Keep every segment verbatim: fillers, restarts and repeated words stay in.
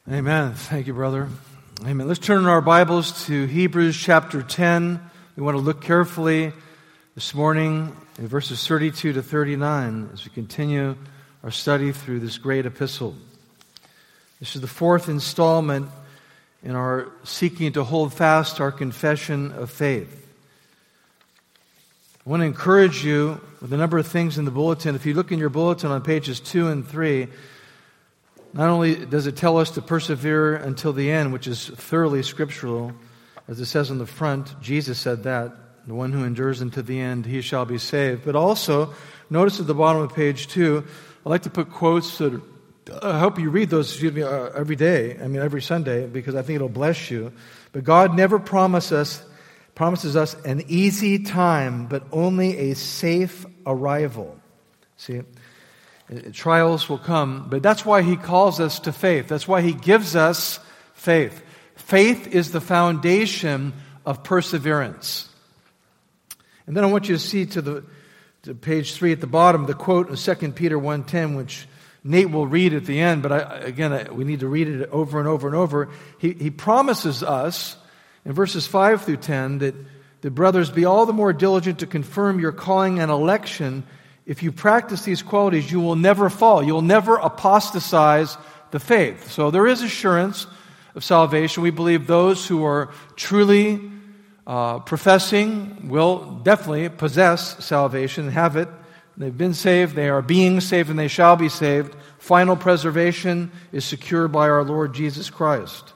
Amen. Thank you, brother. Amen. Let's turn our Bibles to Hebrews chapter ten. We want to look carefully this morning in verses thirty-two to thirty-nine as we continue our study through this great epistle. This is the fourth installment in our seeking to hold fast our confession of faith. I want to encourage you with a number of things in the bulletin. If you look in your bulletin on pages two and three, not only does it tell us to persevere until the end, which is thoroughly scriptural, as it says on the front, Jesus said that, the one who endures unto the end, he shall be saved. But also, notice at the bottom of page two, I like to put quotes that are, I hope you read those excuse me, uh, every day, I mean every Sunday, because I think it'll bless you. But God never promise us, promises us an easy time, but only a safe arrival. See? Trials will come, but that's why He calls us to faith. That's why He gives us faith. Faith is the foundation of perseverance. And then I want you to see to the to page three at the bottom, the quote in Second Peter one ten, which Nate will read at the end, but I, again, I, we need to read it over and over and over. He, he promises us in verses five through ten that the brothers be all the more diligent to confirm your calling and election. If you practice these qualities, you will never fall. You will never apostatize the faith. So there is assurance of salvation. We believe those who are truly uh, professing will definitely possess salvation, have it. They've been saved, they are being saved, and they shall be saved. Final preservation is secured by our Lord Jesus Christ.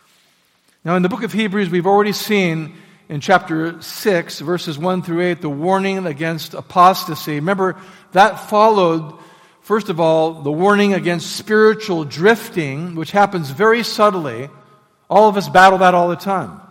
Now in the book of Hebrews, we've already seen in chapter six, verses one through eight, the warning against apostasy. Remember, that followed, first of all, the warning against spiritual drifting, which happens very subtly. All of us battle that all the time.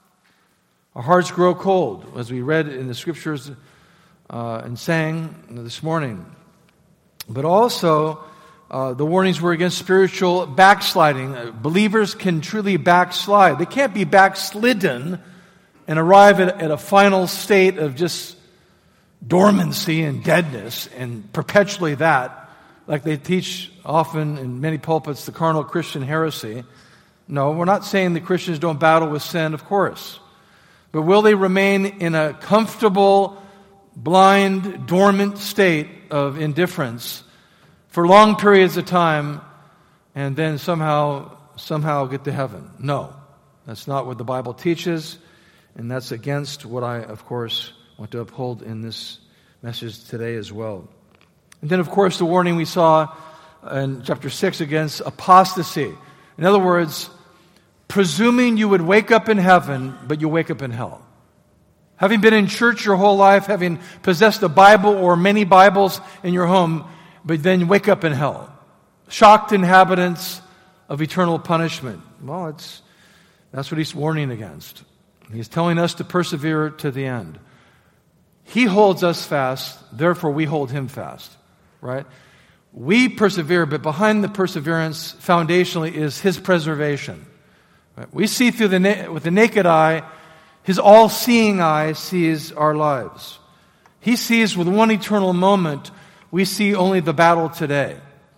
Our hearts grow cold, as we read in the scriptures uh, and sang this morning. But also, uh, the warnings were against spiritual backsliding. Uh, believers can truly backslide. They can't be backslidden and arrive at, at a final state of just dormancy and deadness and perpetually that, like they teach often in many pulpits, the carnal Christian heresy. No, we're not saying that Christians don't battle with sin, of course. But will they remain in a comfortable, blind, dormant state of indifference for long periods of time and then somehow, somehow get to heaven? No, that's not what the Bible teaches. And that's against what I, of course, want to uphold in this message today as well. And then, of course, the warning we saw in chapter six against apostasy. In other words, presuming you would wake up in heaven, but you wake up in hell. Having been in church your whole life, having possessed a Bible or many Bibles in your home, but then you wake up in hell. Shocked inhabitants of eternal punishment. Well, it's that's what he's warning against. He's telling us to persevere to the end. He holds us fast, therefore we hold Him fast, right? We persevere, but behind the perseverance, foundationally, is His preservation. Right? We see through the na- with the naked eye, His all-seeing eye sees our lives. He sees with one eternal moment, we see only the battle today.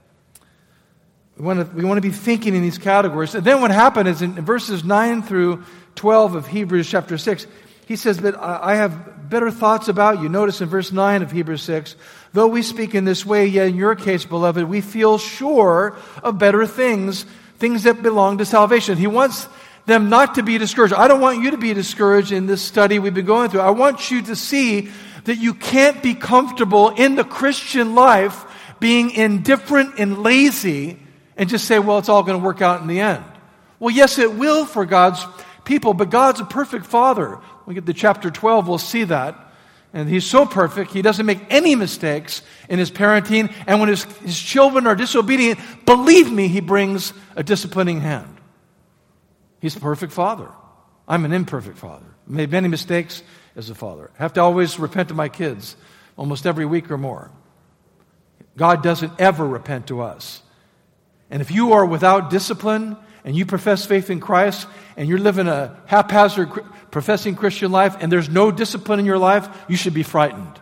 We want to, we want to be thinking in these categories. And then what happened is in verses nine through twelve of Hebrews chapter six, he says, but I have better thoughts about you. Notice in verse nine of Hebrews six, though we speak in this way, yet in your case, beloved, we feel sure of better things, things that belong to salvation. He wants them not to be discouraged. I don't want you to be discouraged in this study we've been going through. I want you to see that you can't be comfortable in the Christian life being indifferent and lazy and just say, well, it's all going to work out in the end. Well, yes, it will for God's people, but God's a perfect Father. When we get to chapter twelve, we'll see that. And He's so perfect, He doesn't make any mistakes in His parenting. And when His, his children are disobedient, believe me, He brings a disciplining hand. He's a perfect Father. I'm an imperfect father. Made many mistakes as a father. I have to always repent to my kids almost every week or more. God doesn't ever repent to us. And if you are without discipline and you profess faith in Christ and you're living a haphazard professing Christian life and there's no discipline in your life, you should be frightened.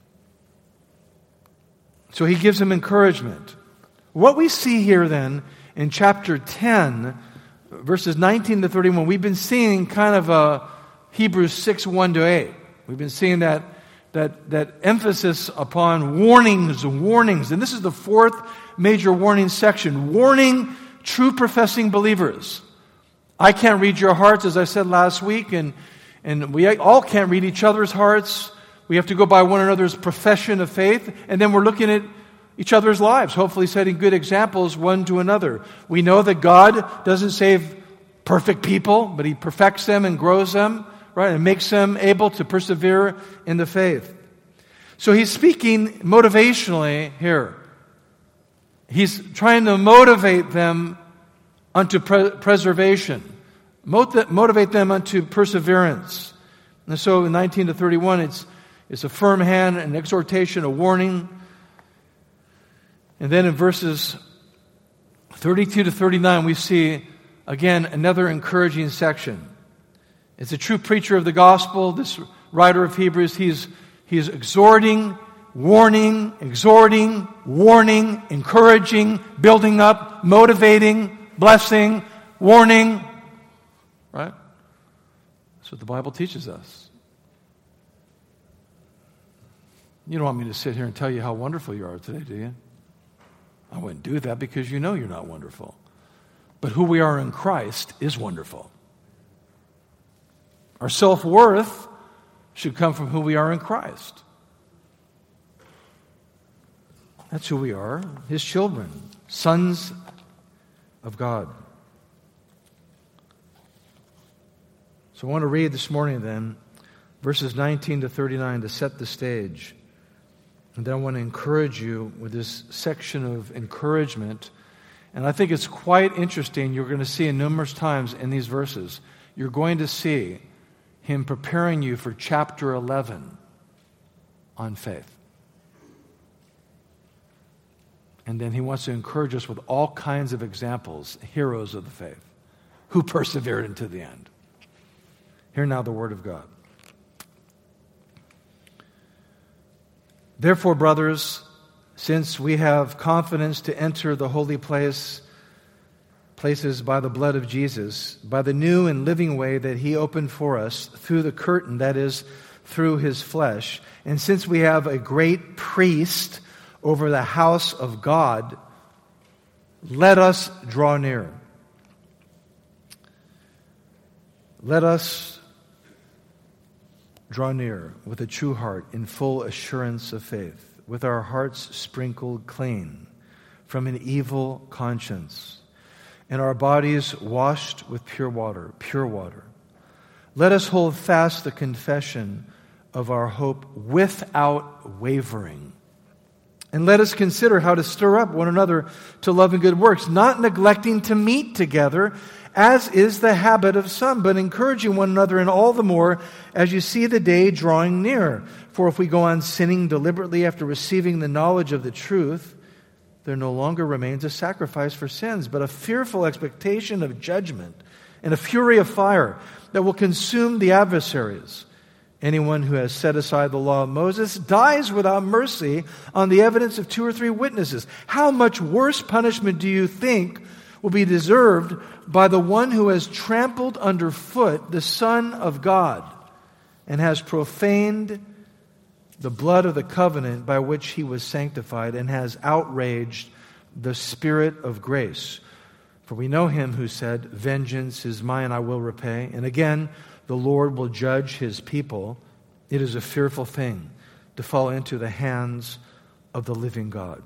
So he gives him encouragement. What we see here then in chapter ten, verses nineteen to thirty-one, we've been seeing kind of a Hebrews six, one to eight. We've been seeing that, that, that emphasis upon warnings and warnings. And this is the fourth major warning section. Warning true professing believers. I can't read your hearts, as I said last week, and, and we all can't read each other's hearts. We have to go by one another's profession of faith, and then we're looking at each other's lives, hopefully setting good examples one to another. We know that God doesn't save perfect people, but He perfects them and grows them, right, and makes them able to persevere in the faith. So He's speaking motivationally here. He's trying to motivate them unto pre- preservation, Mot- motivate them unto perseverance. And so in nineteen to thirty-one, it's, it's a firm hand, an exhortation, a warning. And then in verses thirty-two to thirty-nine, we see, again, another encouraging section. It's a true preacher of the gospel, this writer of Hebrews. He's, he's exhorting, warning, exhorting, warning, encouraging, building up, motivating, blessing, warning. Right? That's what the Bible teaches us. You don't want me to sit here and tell you how wonderful you are today, do you? I wouldn't do that because you know you're not wonderful. But who we are in Christ is wonderful. Our self-worth should come from who we are in Christ. That's who we are, His children, sons of God. So I want to read this morning then, verses nineteen to thirty-nine to set the stage. And then I want to encourage you with this section of encouragement. And I think it's quite interesting. You're going to see numerous times in these verses, you're going to see Him preparing you for chapter eleven on faith. And then He wants to encourage us with all kinds of examples, heroes of the faith, who persevered into the end. Hear now the word of God. Therefore, brothers, since we have confidence to enter the holy place, places by the blood of Jesus, by the new and living way that He opened for us through the curtain, that is, through His flesh, and since we have a great priest over the house of God, let us draw near. Let us draw near with a true heart in full assurance of faith, with our hearts sprinkled clean from an evil conscience, and our bodies washed with pure water, pure water. Let us hold fast the confession of our hope without wavering. And let us consider how to stir up one another to love and good works, not neglecting to meet together, as is the habit of some, but encouraging one another, and all the more as you see the day drawing near. For if we go on sinning deliberately after receiving the knowledge of the truth, there no longer remains a sacrifice for sins, but a fearful expectation of judgment and a fury of fire that will consume the adversaries. Anyone who has set aside the law of Moses dies without mercy on the evidence of two or three witnesses. How much worse punishment do you think will be deserved by the one who has trampled underfoot the Son of God and has profaned the blood of the covenant by which He was sanctified and has outraged the Spirit of grace? For we know Him who said, "Vengeance is mine, I will repay." And again, the Lord will judge His people. It is a fearful thing to fall into the hands of the living God.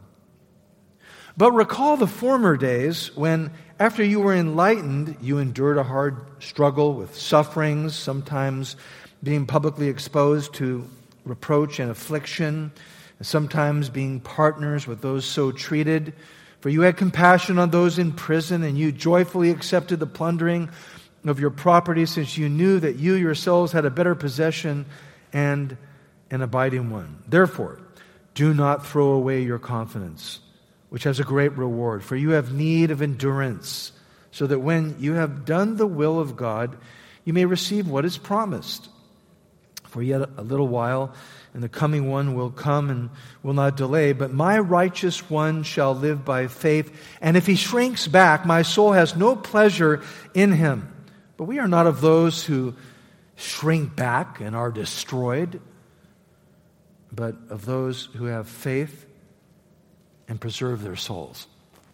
But recall the former days when, after you were enlightened, you endured a hard struggle with sufferings, sometimes being publicly exposed to reproach and affliction, and sometimes being partners with those so treated. For you had compassion on those in prison, and you joyfully accepted the plundering of your property, since you knew that you yourselves had a better possession and an abiding one. Therefore, do not throw away your confidence, which has a great reward, for you have need of endurance, so that when you have done the will of God, you may receive what is promised. For yet a little while, and the coming one will come and will not delay. But my righteous one shall live by faith. And if he shrinks back, my soul has no pleasure in him. But we are not of those who shrink back and are destroyed, but of those who have faith and preserve their souls.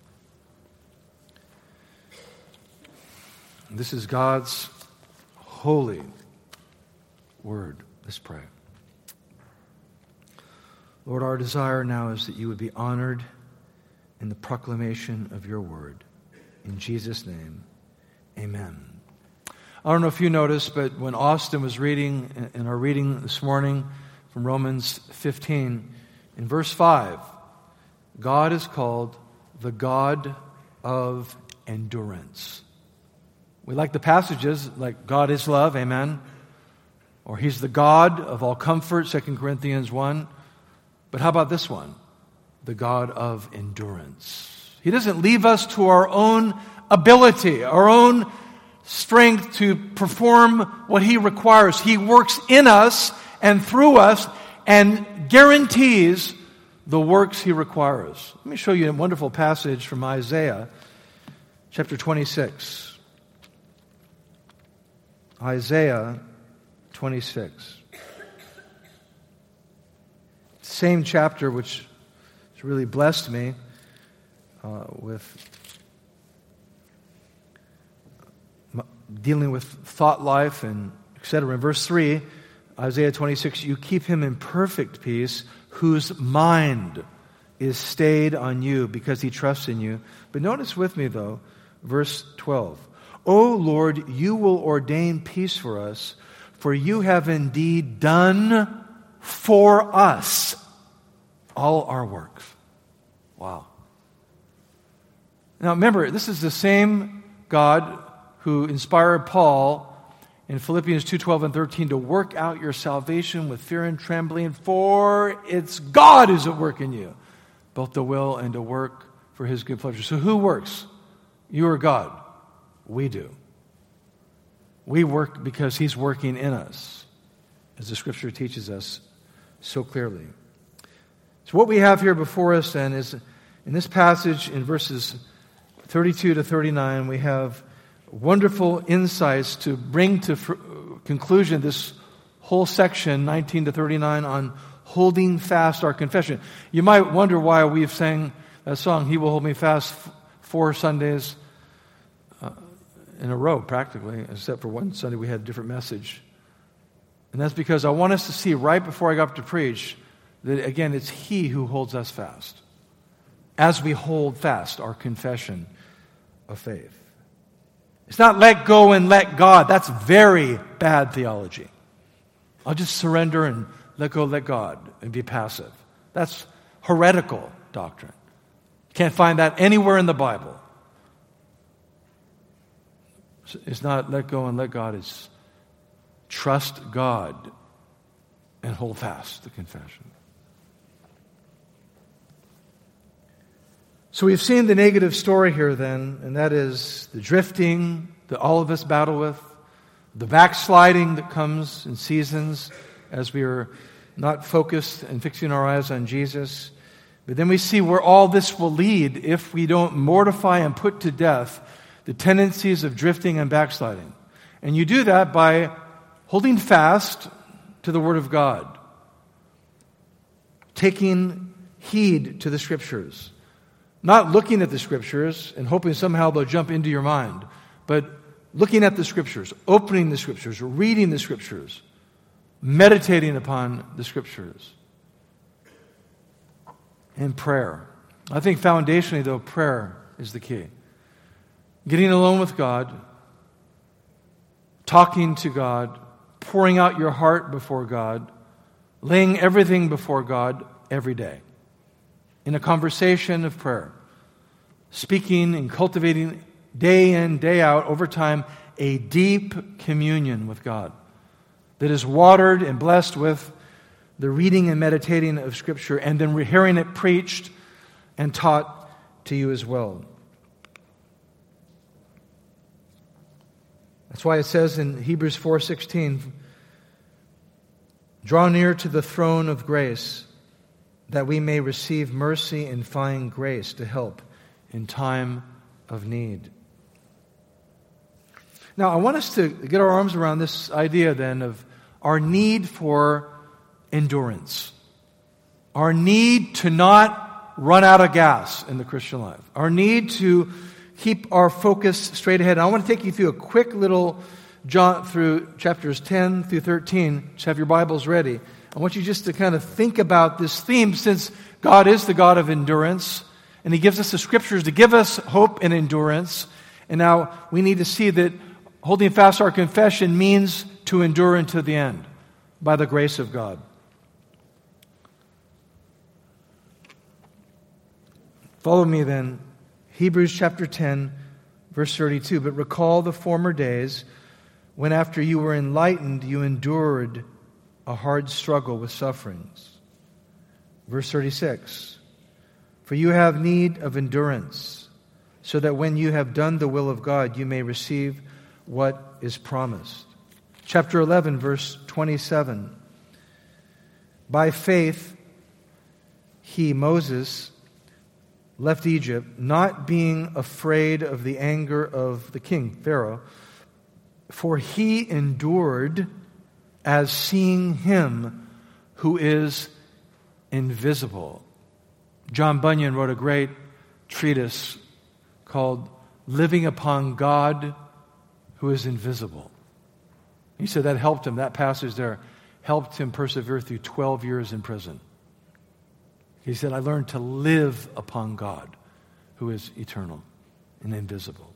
This is God's holy word. Let's pray. Lord, our desire now is that you would be honored in the proclamation of your word. In Jesus' name, amen. I don't know if you noticed, but when Austin was reading in our reading this morning from Romans fifteen, in verse five, God is called the God of endurance. We like the passages like God is love, amen. Or he's the God of all comfort, Second Corinthians one. But how about this one? The God of endurance. He doesn't leave us to our own ability, our own strength to perform what he requires. He works in us and through us and guarantees the works he requires. Let me show you a wonderful passage from Isaiah chapter twenty-six. Isaiah twenty-six. Same chapter which has really blessed me uh, with dealing with thought life and et cetera. In verse three, Isaiah twenty-six, you keep him in perfect peace whose mind is stayed on you because he trusts in you. But notice with me though, verse twelve. O Lord, you will ordain peace for us, for you have indeed done for us all our works. Wow. Now remember, this is the same God who inspired Paul in Philippians two twelve and thirteen to work out your salvation with fear and trembling, for it's God who's at work in you, both to will and to work for his good pleasure. So who works? You or God? We do. We work because he's working in us, as the scripture teaches us so clearly. So what we have here before us then is, in this passage in verses thirty-two to thirty-nine, we have wonderful insights to bring to fr- conclusion this whole section, nineteen to thirty-nine, on holding fast our confession. You might wonder why we've sang that song, He Will Hold Me Fast, f- four Sundays uh, in a row, practically, except for one Sunday we had a different message. And that's because I want us to see right before I got up to preach that, again, it's He who holds us fast as we hold fast our confession of faith. It's not let go and let God. That's very bad theology. I'll just surrender and let go, let God, and be passive. That's heretical doctrine. You can't find that anywhere in the Bible. It's not let go and let God. It's trust God and hold fast the confession. So we've seen the negative story here then, and that is the drifting that all of us battle with, the backsliding that comes in seasons as we are not focused and fixing our eyes on Jesus. But then we see where all this will lead if we don't mortify and put to death the tendencies of drifting and backsliding. And you do that by holding fast to the Word of God, taking heed to the Scriptures, not looking at the Scriptures and hoping somehow they'll jump into your mind, but looking at the Scriptures, opening the Scriptures, reading the Scriptures, meditating upon the Scriptures, and prayer. I think foundationally, though, prayer is the key. Getting alone with God, talking to God, pouring out your heart before God, laying everything before God every day. In a conversation of prayer, speaking and cultivating day in, day out, over time, a deep communion with God that is watered and blessed with the reading and meditating of Scripture, and then hearing it preached and taught to you as well. That's why it says in Hebrews four sixteen, Draw near to the throne of grace, that we may receive mercy and find grace to help in time of need. Now, I want us to get our arms around this idea then of our need for endurance. Our need to not run out of gas in the Christian life. Our need to keep our focus straight ahead. And I want to take you through a quick little jaunt through chapters ten through thirteen. Just have your Bibles ready. I want you just to kind of think about this theme, since God is the God of endurance, and He gives us the Scriptures to give us hope and endurance. And now we need to see that holding fast our confession means to endure unto the end by the grace of God. Follow me then. Hebrews chapter ten, verse thirty-two. But recall the former days when after you were enlightened, you endured a hard struggle with sufferings. Verse thirty-six. For you have need of endurance, so that when you have done the will of God, you may receive what is promised. Chapter eleven, verse twenty-seven. By faith, he, Moses, left Egypt, not being afraid of the anger of the king, Pharaoh, for he endured as seeing him who is invisible. John Bunyan wrote a great treatise called Living Upon God Who is Invisible. He said that helped him, that passage there, helped him persevere through twelve years in prison. He said, I learned to live upon God who is eternal and invisible.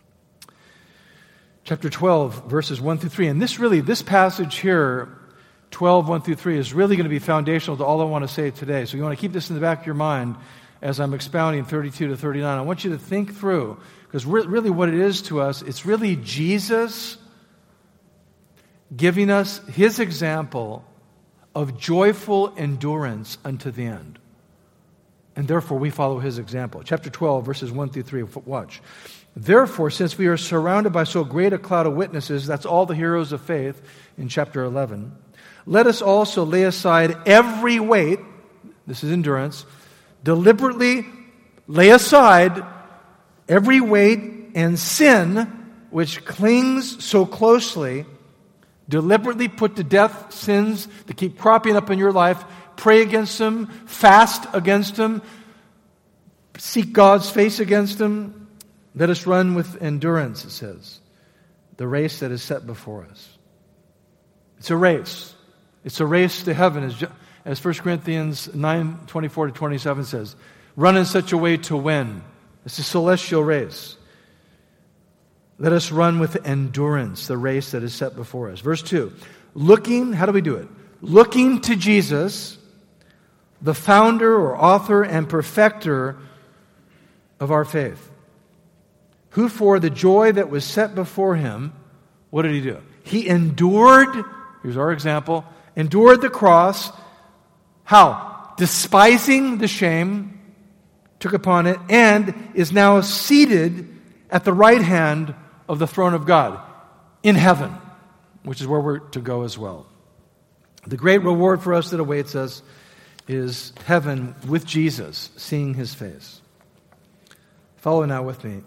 Chapter twelve, verses one through three. And this really, this passage here, twelve, one through three, is really going to be foundational to all I want to say today. So you want to keep this in the back of your mind as I'm expounding thirty-two to thirty-nine. I want you to think through, because really what it is to us, it's really Jesus giving us His example of joyful endurance unto the end. And therefore we follow His example. Chapter twelve, verses one through three. Watch. Therefore, since we are surrounded by so great a cloud of witnesses, that's all the heroes of faith in chapter eleven, let us also lay aside every weight, this is endurance, deliberately lay aside every weight and sin which clings so closely, deliberately put to death sins that keep cropping up in your life, pray against them, fast against them, seek God's face against them. Let us run with endurance, it says, the race that is set before us. It's a race. It's a race to heaven, as, as First Corinthians nine, twenty-four to twenty-seven says. Run in such a way to win. It's a celestial race. Let us run with endurance, the race that is set before us. Verse two, looking, how do we do it? Looking to Jesus, the founder or author and perfecter of our faith, who for the joy that was set before Him, what did He do? He endured, here's our example, endured the cross. How? Despising the shame, took upon it, and is now seated at the right hand of the throne of God in heaven, which is where we're to go as well. The great reward for us that awaits us is heaven with Jesus, seeing His face. Follow now with me.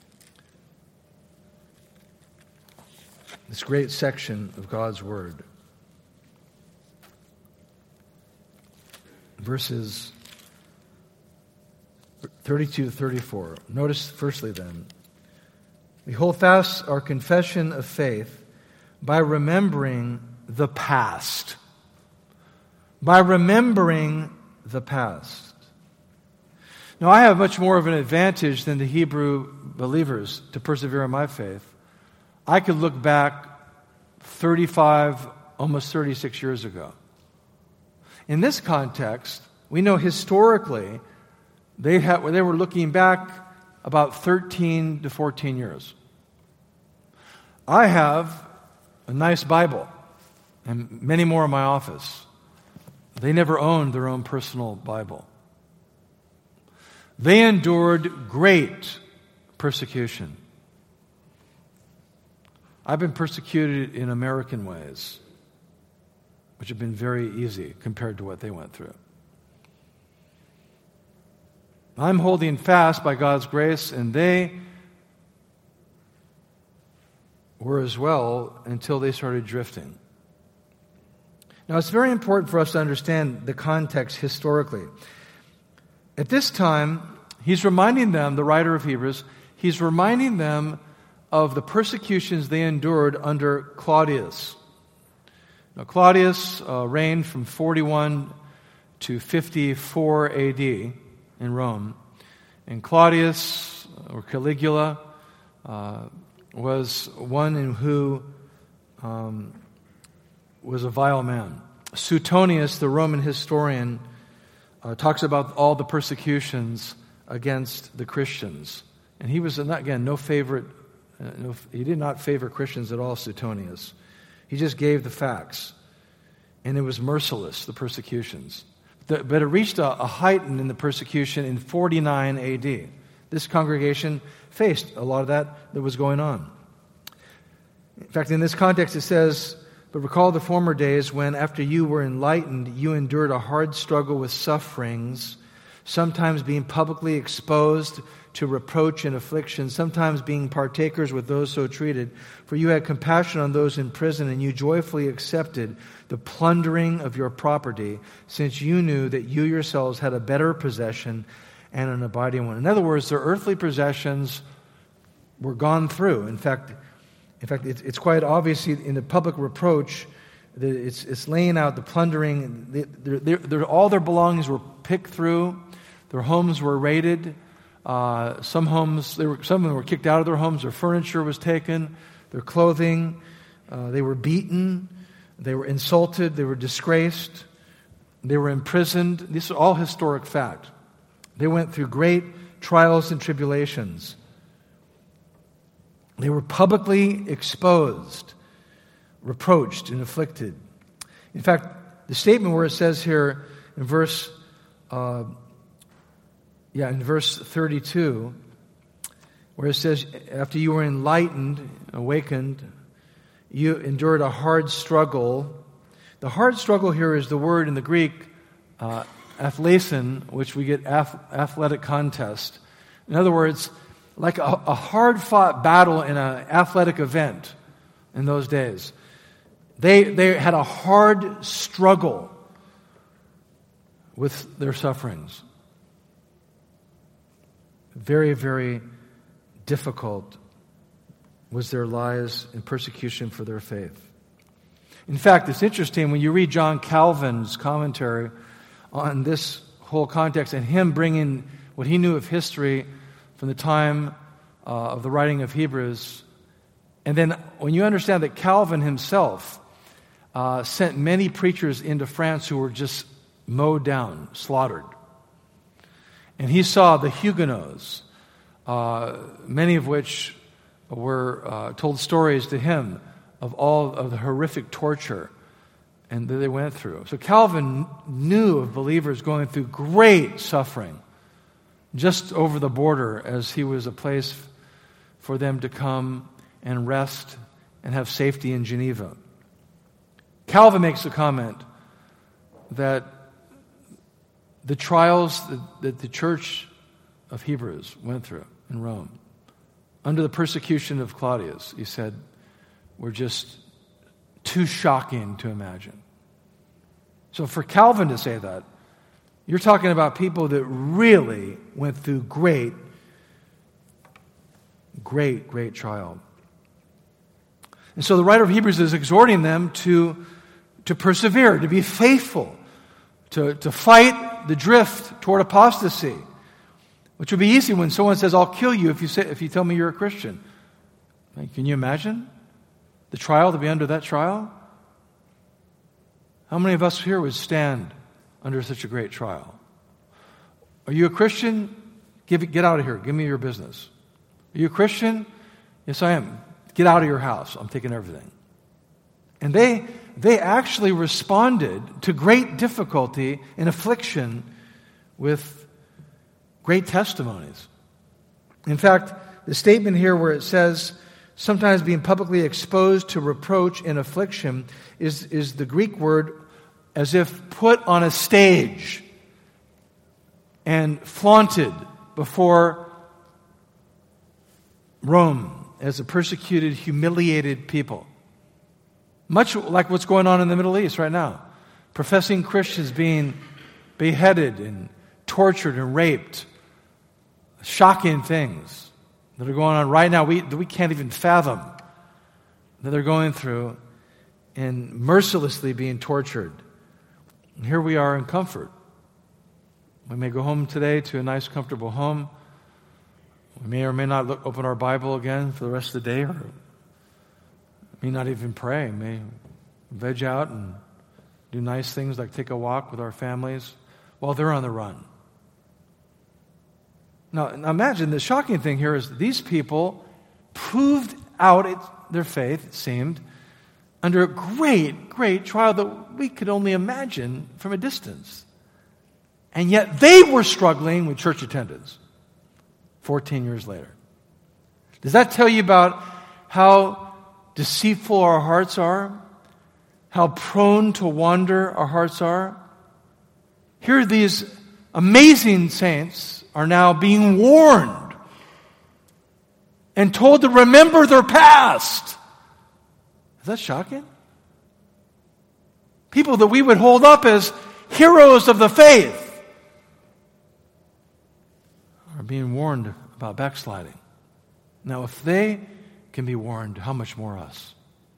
This great section of God's Word. Verses thirty-two to thirty-four. Notice firstly then, we hold fast our confession of faith by remembering the past. By remembering the past. Now, I have much more of an advantage than the Hebrew believers to persevere in my faith. I could look back thirty-five, almost thirty-six years ago. In this context, we know historically they had, they were looking back about thirteen to fourteen years. I have a nice Bible and many more in my office. They never owned their own personal Bible. They endured great persecution. I've been persecuted in American ways. which had been very easy compared to what they went through. I'm holding fast by God's grace, and they were as well until they started drifting. Now, it's very important for us to understand the context historically. At this time, he's reminding them, the writer of Hebrews, he's reminding them of the persecutions they endured under Claudius. Now, Claudius uh, reigned from forty-one to fifty-four A D in Rome. And Claudius, or Caligula, uh, was one in who um, was a vile man. Suetonius, the Roman historian, uh, talks about all the persecutions against the Christians. And he was, again, no favorite, uh, no, he did not favor Christians at all, Suetonius. He just gave the facts. And it was merciless, the persecutions. The, but it reached a, a height in the persecution in forty-nine A D. This congregation faced a lot of that that was going on. In fact, in this context it says, "But recall the former days when, after you were enlightened, you endured a hard struggle with sufferings, sometimes being publicly exposed to reproach and affliction, sometimes being partakers with those so treated. For you had compassion on those in prison, and you joyfully accepted the plundering of your property, since you knew that you yourselves had a better possession and an abiding one." In other words, their earthly possessions were gone through. In fact, in fact, it's, it's quite obvious in the public reproach that it's, it's laying out the plundering. They're, they're, they're, all their belongings were picked through. Their homes were raided. Uh, some homes, they were, some of them were kicked out of their homes. Their furniture was taken. Their clothing. Uh, they were beaten. They were insulted. They were disgraced. They were imprisoned. These are all historic fact. They went through great trials and tribulations. They were publicly exposed, reproached, and afflicted. In fact, the statement where it says here in verse, uh, yeah, in verse thirty-two, where it says, "After you were enlightened, awakened, you endured a hard struggle." The hard struggle here is the word in the Greek, uh, athlesin, which we get ath- athletic contest. In other words, like a, a hard-fought battle in an athletic event in those days. They, they had a hard struggle with their sufferings. Very, very difficult was their lives in persecution for their faith. In fact, it's interesting when you read John Calvin's commentary on this whole context and him bringing what he knew of history from the time uh, of the writing of Hebrews. And then when you understand that Calvin himself uh, sent many preachers into France who were just mowed down, slaughtered. And he saw the Huguenots, uh, many of which were uh, told stories to him of all of the horrific torture and that they went through. So Calvin knew of believers going through great suffering just over the border, as he was a place for them to come and rest and have safety in Geneva. Calvin makes a comment that the trials that, that the church of Hebrews went through in Rome, under the persecution of Claudius, he said, were just too shocking to imagine. So for Calvin to say that, you're talking about people that really went through great, great, great trial. And so the writer of Hebrews is exhorting them to, to persevere, to be faithful, to, to fight the drift toward apostasy, which would be easy when someone says, "I'll kill you if you say, if you tell me you're a Christian." Like, can you imagine the trial, to be under that trial? How many of us here would stand under such a great trial? Are you a Christian? Give it, get out of here. Give me your business. Are you a Christian? Yes, I am. Get out of your house. I'm taking everything. And they they actually responded to great difficulty and affliction with great testimonies. In fact, the statement here where it says, sometimes being publicly exposed to reproach and affliction, is, is the Greek word as if put on a stage and flaunted before Rome as a persecuted, humiliated people. Much like what's going on in the Middle East right now. Professing Christians being beheaded and tortured and raped. Shocking things that are going on right now we, that we can't even fathom that they're going through and mercilessly being tortured. And here we are in comfort. We may go home today to a nice, comfortable home. We may or may not look, open our Bible again for the rest of the day, or may not even pray. May veg out and do nice things like take a walk with our families while they're on the run. Now, now imagine the shocking thing here is these people proved out it, their faith, it seemed, under a great, great trial that we could only imagine from a distance. And yet they were struggling with church attendance fourteen years later. Does that tell you about how deceitful our hearts are? How prone to wander our hearts are? Here these amazing saints are now being warned and told to remember their past. Is that shocking? People that we would hold up as heroes of the faith are being warned about backsliding. Now, if they can be warned, how much more us?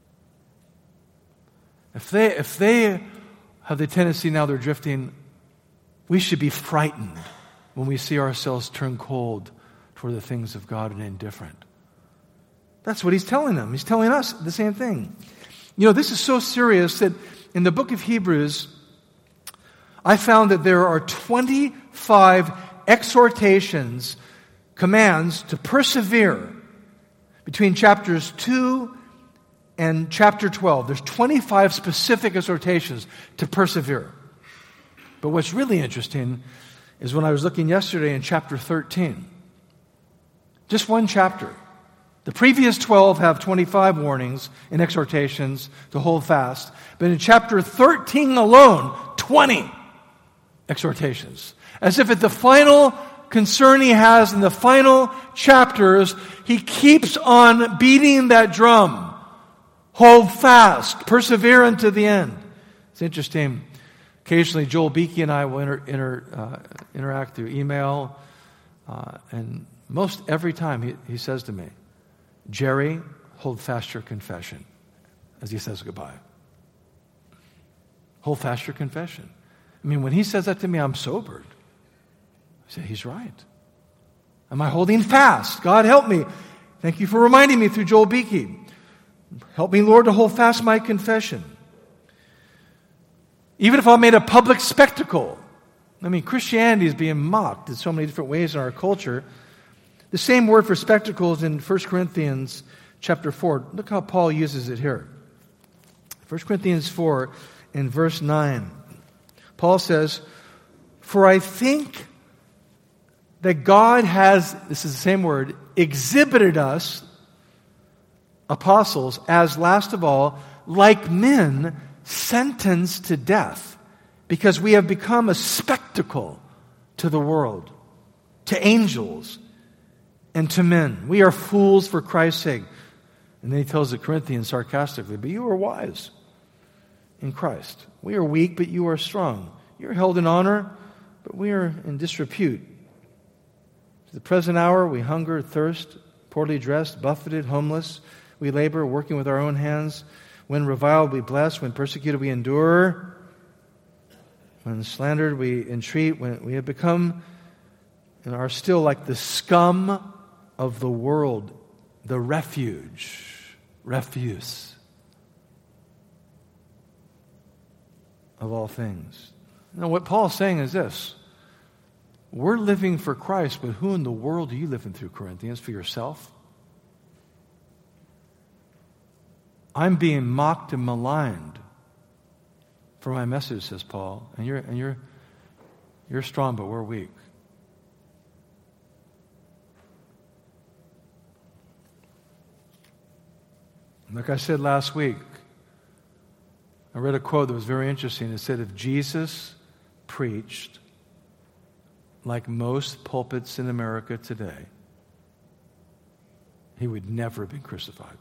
If they, if they have the tendency now they're drifting, we should be frightened when we see ourselves turn cold toward the things of God and indifferent. That's what he's telling them. He's telling us the same thing. You know, this is so serious that in the book of Hebrews, I found that there are twenty-five exhortations, commands to persevere between chapters two and chapter twelve. There's twenty-five specific exhortations to persevere. But what's really interesting is when I was looking yesterday in chapter thirteen, just one chapter. The previous twelve have twenty-five warnings and exhortations to hold fast. But in chapter thirteen alone, twenty exhortations. As if at the final concern he has in the final chapters, he keeps on beating that drum. Hold fast. Persevere unto the end. It's interesting. Occasionally, Joel Beakey and I will inter, inter, uh, interact through email. Uh, and most every time he, he says to me, Jerry, hold fast your confession, as he says goodbye. Hold fast your confession. I mean, when he says that to me, I'm sobered. I say, he's right. Am I holding fast? God, help me. Thank you for reminding me through Joel Beakey. Help me, Lord, to hold fast my confession. Even if I made a public spectacle. I mean, Christianity is being mocked in so many different ways in our culture. The same word for spectacle is in First Corinthians chapter four. Look how Paul uses it here. First Corinthians four in verse nine. Paul says, for I think that God has, this is the same word, exhibited us, apostles, as last of all, like men sentenced to death, because we have become a spectacle to the world, to angels, and to men. We are fools for Christ's sake. And then he tells the Corinthians sarcastically, but you are wise in Christ. We are weak, but you are strong. You are held in honor, but we are in disrepute. To the present hour, we hunger, thirst, poorly dressed, buffeted, homeless. We labor, working with our own hands. When reviled, we bless. When persecuted, we endure. When slandered, we entreat. When we have become and are still like the scum of the world, the refuge, refuse of all things. Now, what Paul's saying is this. We're living for Christ, but who in the world are you living through, Corinthians? For yourself? I'm being mocked and maligned for my message, says Paul. And you're and you're you're strong, but we're weak. Like I said last week, I read a quote that was very interesting. It said, if Jesus preached like most pulpits in America today, he would never have been crucified.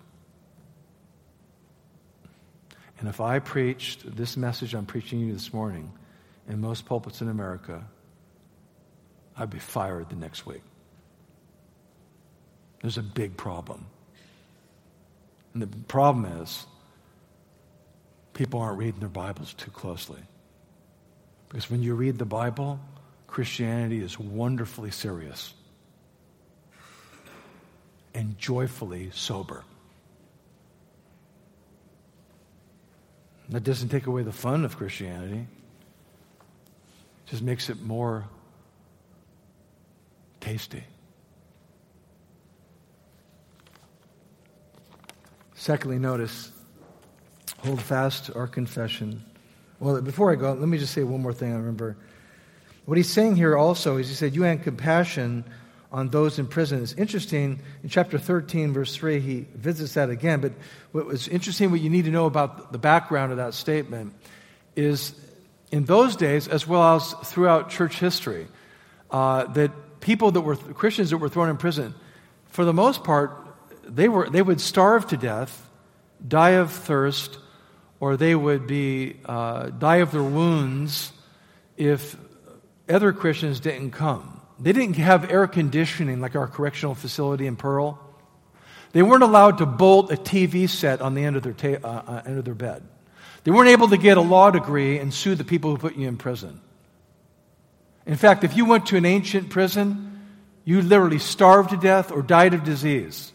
And if I preached this message I'm preaching you this morning in most pulpits in America, I'd be fired the next week. There's a big problem. And the problem is people aren't reading their Bibles too closely. Because when you read the Bible, Christianity is wonderfully serious and joyfully sober. That doesn't take away the fun of Christianity. It just makes it more tasty. Secondly, notice, hold fast our confession. Well, before I go, let me just say one more thing I remember. What he's saying here also is he said, you had compassion on those in prison. It's interesting, in chapter thirteen, verse three, he visits that again. But what was interesting, what you need to know about the background of that statement is in those days, as well as throughout church history, uh, that people that were, Christians that were thrown in prison, for the most part, they were they would starve to death, die of thirst, or they would be uh, die of their wounds if other Christians didn't come. They didn't have air conditioning like our correctional facility in Pearl. They weren't allowed to bolt a T V set on the end of their ta- uh, end of their bed. They weren't able to get a law degree and sue the people who put you in prison. In fact, if you went to an ancient prison, you literally starved to death or died of disease.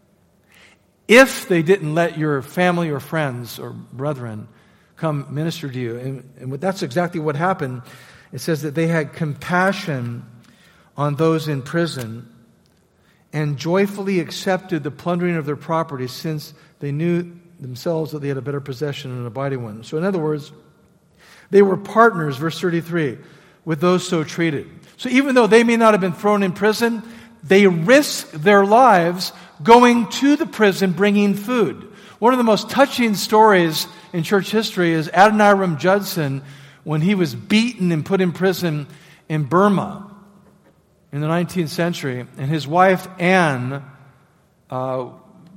If they didn't let your family or friends or brethren come minister to you. And, and what, that's exactly what happened. It says that they had compassion on those in prison and joyfully accepted the plundering of their property since they knew themselves that they had a better possession and an abiding one. So in other words, they were partners, verse thirty-three, with those so treated. So even though they may not have been thrown in prison, they risked their lives going to the prison bringing food. One of the most touching stories in church history is Adoniram Judson when he was beaten and put in prison in Burma in the nineteenth century, and his wife Anne, uh,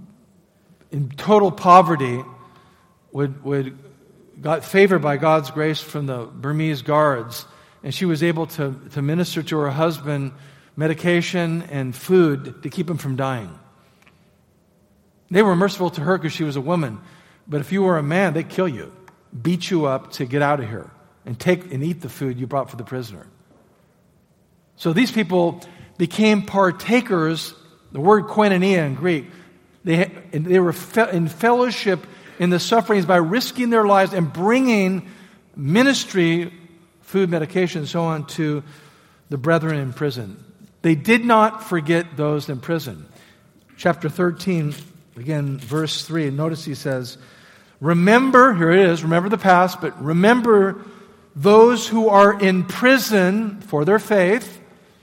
in total poverty, would would got favored by God's grace from the Burmese guards, and she was able to to minister to her husband medication and food to keep him from dying. They were merciful to her because she was a woman, but if you were a man, they'd kill you, beat you up to get out of here, and take and eat the food you brought for the prisoner. So these people became partakers, the word koinonia in Greek, they, they were in fellowship in the sufferings by risking their lives and bringing ministry, food, medication, and so on to the brethren in prison. They did not forget those in prison. Chapter thirteen, again, verse three, notice he says, remember, here it is, remember the past, but remember those who are in prison for their faith,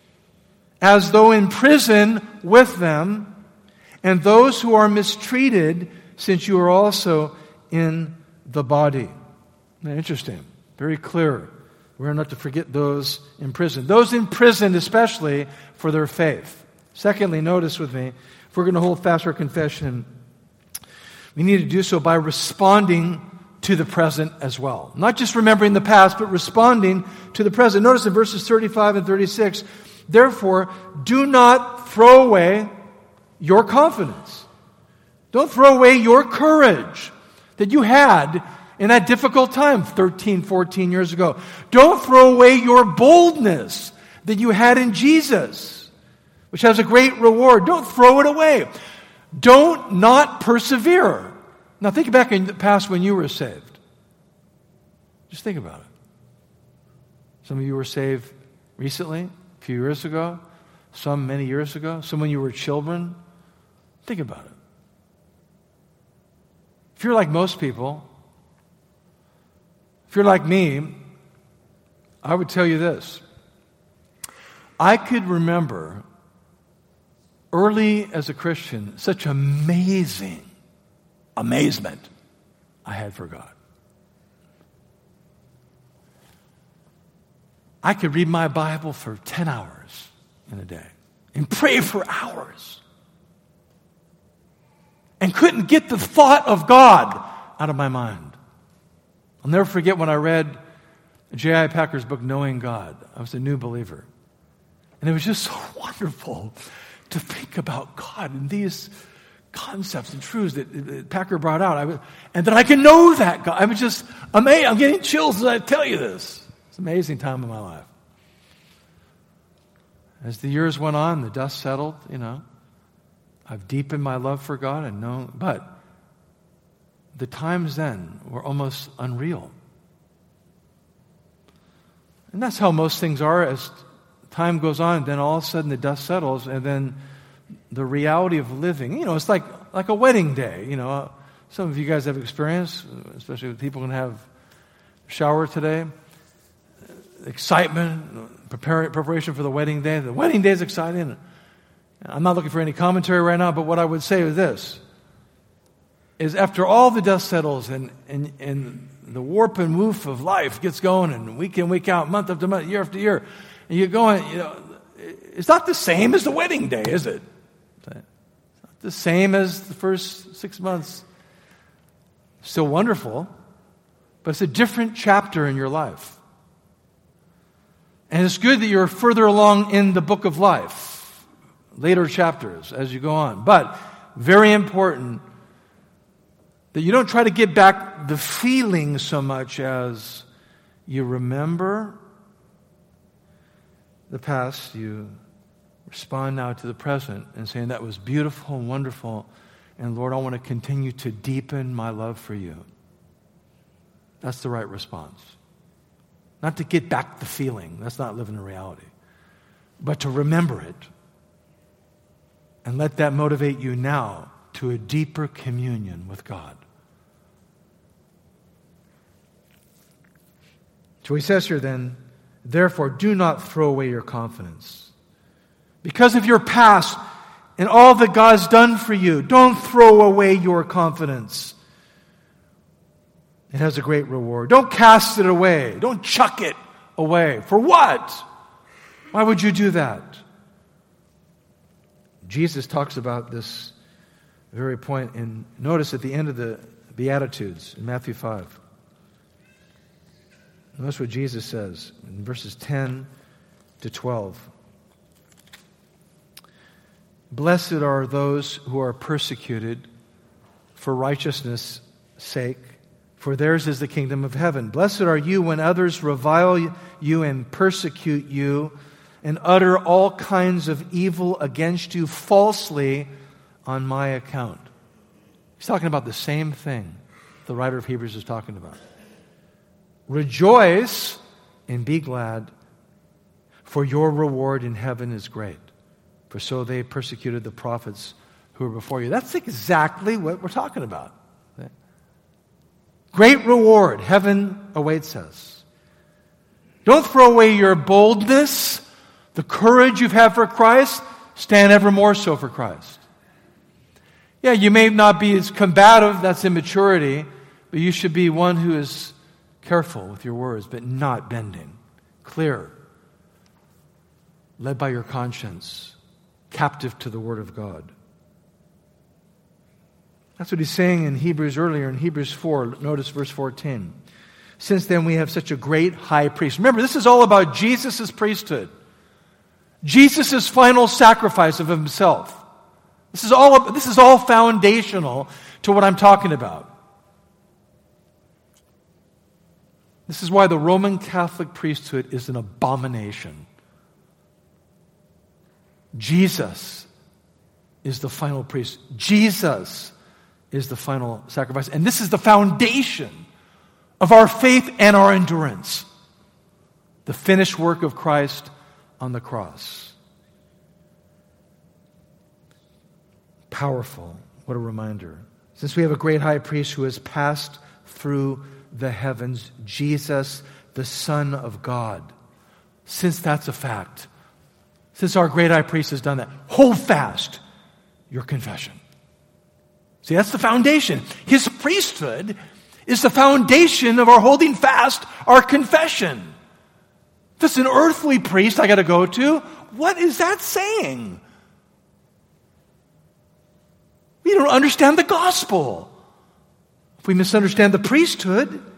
as though in prison with them, and those who are mistreated, since you are also in the body. Now, interesting. Very clear. We are not to forget those in prison. Those in prison especially for their faith. Secondly, notice with me, if we're going to hold fast our confession, we need to do so by responding to the present as well. Not just remembering the past, but responding to the present. Notice in verses thirty-five and thirty-six, therefore, do not throw away your confidence. Don't throw away your courage that you had in that difficult time thirteen, fourteen years ago. Don't throw away your boldness that you had in Jesus, which has a great reward. Don't throw it away. Don't not persevere. Now think back in the past when you were saved. Just think about it. Some of you were saved recently, a few years ago, some many years ago, some when you were children. Think about it. If you're like most people, if you're like me, I would tell you this. I could remember early as a Christian such amazing amazement I had for God. I could read my Bible for ten hours in a day and pray for hours and couldn't get the thought of God out of my mind. I'll never forget when I read J I Packer's book, Knowing God. I was a new believer. And it was just so wonderful to think about God and these concepts and truths that Packer brought out. I was, and that I can know that God. I was just amazed. I'm getting chills as I tell you this. It's an amazing time in my life. As the years went on, the dust settled, you know. I've deepened my love for God and known, but the times then were almost unreal. And that's how most things are. As time goes on, then all of a sudden the dust settles, and then the reality of living, you know, it's like like a wedding day. You know, some of you guys have experience, especially with people who can have shower today. Excitement, prepare, preparation for the wedding day. The wedding day is exciting. I'm not looking for any commentary right now, but what I would say is this, is after all the dust settles and, and, and the warp and woof of life gets going, and week in, week out, month after month, year after year, and you're going, you know, it's not the same as the wedding day, is it? It's not the same as the first six months. Still wonderful, but it's a different chapter in your life. And it's good that you're further along in the book of life, later chapters as you go on. But very important that you don't try to get back the feeling so much as you remember the past, you respond now to the present and saying, that was beautiful and wonderful, and Lord, I want to continue to deepen my love for you. That's the right response. Not to get back the feeling. That's not living in reality. But to remember it and let that motivate you now to a deeper communion with God. So he says here then, therefore, do not throw away your confidence. Because of your past and all that God's done for you, don't throw away your confidence. It has a great reward. Don't cast it away. Don't chuck it away. For what? Why would you do that? Jesus talks about this very point in, notice at the end of the Beatitudes in Matthew five. Notice what Jesus says in verses ten to twelve. Blessed are those who are persecuted for righteousness' sake, for theirs is the kingdom of heaven. Blessed are you when others revile you and persecute you and utter all kinds of evil against you falsely on my account. He's talking about the same thing the writer of Hebrews is talking about. Rejoice and be glad, for your reward in heaven is great. For so they persecuted the prophets who were before you. That's exactly what we're talking about. Great reward, heaven awaits us. Don't throw away your boldness, the courage you've had for Christ. Stand ever more so for Christ. Yeah, you may not be as combative, that's immaturity, but you should be one who is careful with your words, but not bending. Clear. Led by your conscience. Captive to the Word of God. That's what he's saying in Hebrews earlier, in Hebrews four. Notice verse fourteen. Since then we have such a great high priest. Remember, this is all about Jesus' priesthood. Jesus' final sacrifice of himself. This is all, this is all foundational to what I'm talking about. This is why the Roman Catholic priesthood is an abomination. Jesus is the final priest. Jesus is the final sacrifice. And this is the foundation of our faith and our endurance. The finished work of Christ on the cross. Powerful. What a reminder. Since we have a great high priest who has passed through the heavens, Jesus, the Son of God. Since that's a fact, since our great high priest has done that, hold fast your confession. See, that's the foundation. His priesthood is the foundation of our holding fast our confession. This is an earthly priest I got to go to. What is that saying? We don't understand the gospel. If we misunderstand the priesthood, it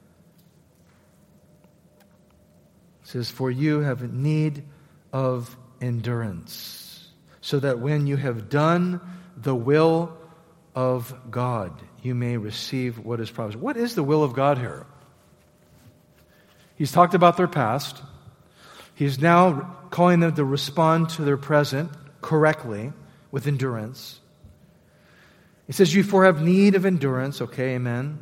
says, for you have need of endurance, so that when you have done the will of God, you may receive what is promised. What is the will of God here? He's talked about their past. He's now calling them to respond to their present correctly with endurance. He says, you for have need of endurance. Okay, amen.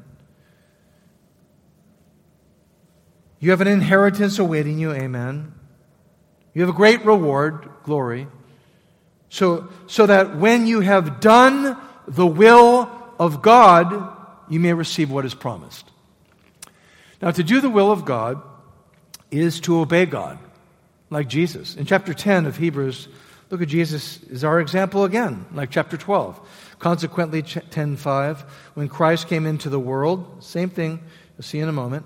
You have an inheritance awaiting you. Amen. You have a great reward, glory. So, so that when you have done the will of God, you may receive what is promised. Now, to do the will of God is to obey God, like Jesus. In chapter ten of Hebrews, look at Jesus as our example again, like chapter twelve. Consequently, ten five, when Christ came into the world, same thing, you'll see in a moment.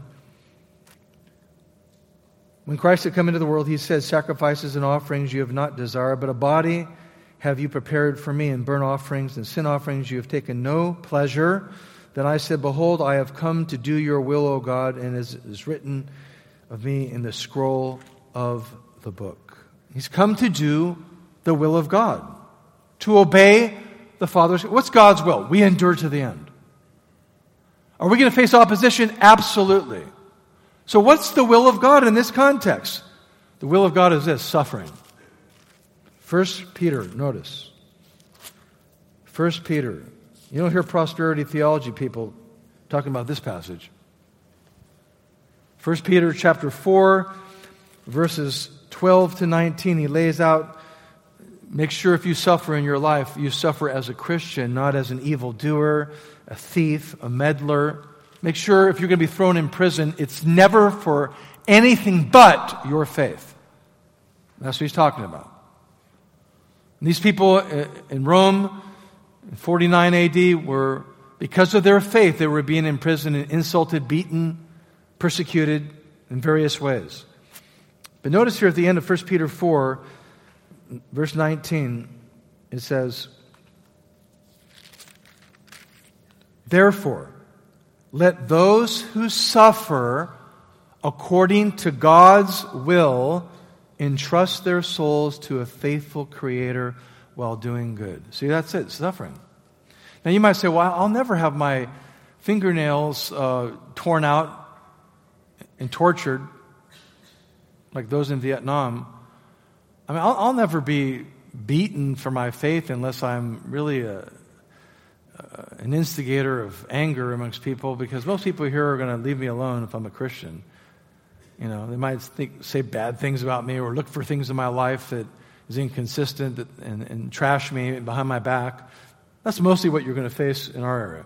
When Christ had come into the world, he said, sacrifices and offerings you have not desired, but a body have you prepared for me, and burnt offerings and sin offerings you have taken no pleasure. Then I said, behold, I have come to do your will, O God, and as is written of me in the scroll of the book. He's come to do the will of God, to obey the Father's. What's God's will? We endure to the end. Are we going to face opposition? Absolutely. So what's the will of God in this context? The will of God is this, suffering. First Peter, notice. First Peter. You don't hear prosperity theology people talking about this passage. First Peter chapter four, verses twelve to nineteen, he lays out, make sure if you suffer in your life, you suffer as a Christian, not as an evildoer, a thief, a meddler. Make sure if you're going to be thrown in prison, it's never for anything but your faith. That's what he's talking about. And these people in Rome in forty-nine A D were, because of their faith, they were being imprisoned and insulted, beaten, persecuted in various ways. But notice here at the end of First Peter four, verse nineteen, it says, therefore, let those who suffer according to God's will entrust their souls to a faithful Creator while doing good. See, that's it, suffering. Now you might say, well, I'll never have my fingernails uh, torn out and tortured like those in Vietnam. I mean, I'll, I'll never be beaten for my faith unless I'm really a, uh, an instigator of anger amongst people, because most people here are going to leave me alone if I'm a Christian. You know, they might think, say bad things about me or look for things in my life that is inconsistent that, and, and trash me behind my back. That's mostly what you're going to face in our area.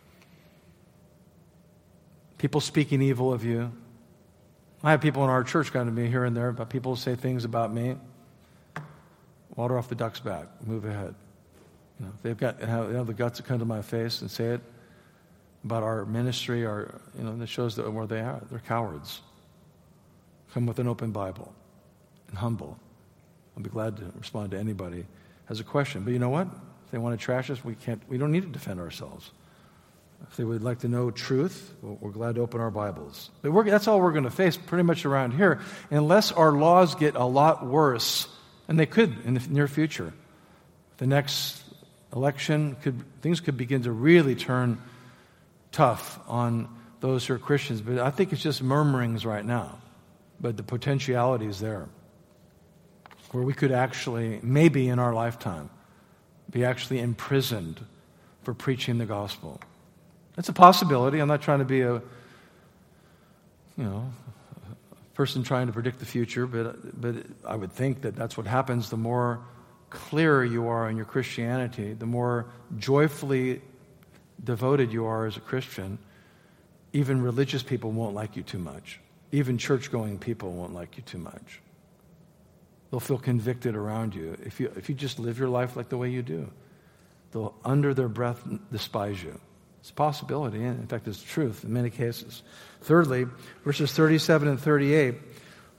People speaking evil of you. I have people in our church come to me here and there, but people say things about me. Water off the duck's back. Move ahead. You know, they've got have, they have the guts to come to my face and say it about our ministry. Our, you know, that shows that where they are. They're cowards. Come with an open Bible and humble. I'll be glad to respond to anybody who has a question. But you know what? If they want to trash us, we can't. We don't need to defend ourselves. If they would like to know truth, we're glad to open our Bibles. But we're, that's all we're going to face pretty much around here, unless our laws get a lot worse, and they could in the near future. The next election, could things could begin to really turn tough on those who are Christians. But I think it's just murmurings right now. But the potentiality is there, where we could actually, maybe in our lifetime, be actually imprisoned for preaching the gospel. That's a possibility. I'm not trying to be a, you know, a person trying to predict the future, but but I would think that that's what happens. The more clear you are in your Christianity, the more joyfully devoted you are as a Christian, even religious people won't like you too much. Even church-going people won't like you too much. They'll feel convicted around you if you if you just live your life like the way you do. They'll, under their breath, despise you. It's a possibility. In fact, it's truth in many cases. Thirdly, verses thirty-seven and thirty-eight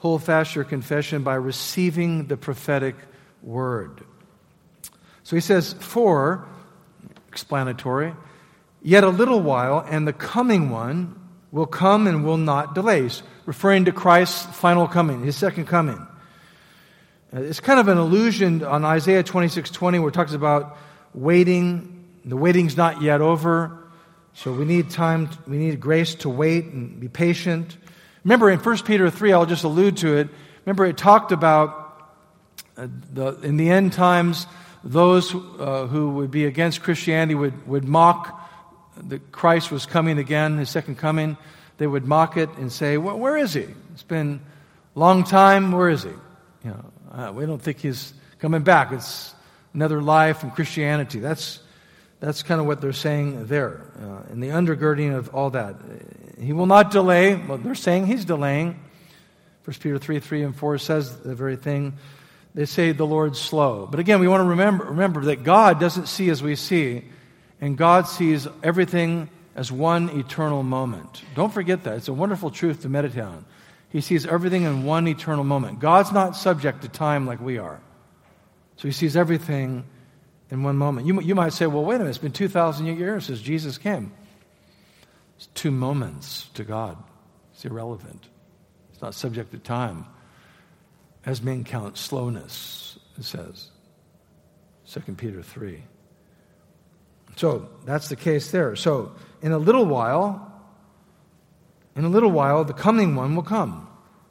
hold fast your confession by receiving the prophetic word. So he says, for, explanatory, yet a little while, and the coming one will come and will not delay. He's referring to Christ's final coming, his second coming. Uh, it's kind of an allusion on Isaiah twenty-six twenty, where it talks about waiting. The waiting's not yet over, so we need time, we need grace to wait and be patient. Remember in First Peter three, I'll just allude to it. Remember it talked about uh, the, in the end times, those uh, who would be against Christianity would, would mock that Christ was coming again, his second coming. They would mock it and say, well, where is he? It's been a long time. Where is he? You know, uh, we don't think he's coming back. It's another lie from Christianity. That's that's kind of what they're saying there. Uh, in the undergirding of all that. He will not delay. Well, they're saying he's delaying. First Peter three, three and four says the very thing. They say the Lord's slow. But again, we want to remember, remember that God doesn't see as we see, and God sees everything as one eternal moment. Don't forget that. It's a wonderful truth to meditate on. He sees everything in one eternal moment. God's not subject to time like we are. So he sees everything in one moment. You, you might say, well, wait a minute, it's been two thousand years since Jesus came. It's two moments to God. It's irrelevant. It's not subject to time. As men count slowness, it says. Second Peter three. So that's the case there. So in a little while, in a little while, the coming one will come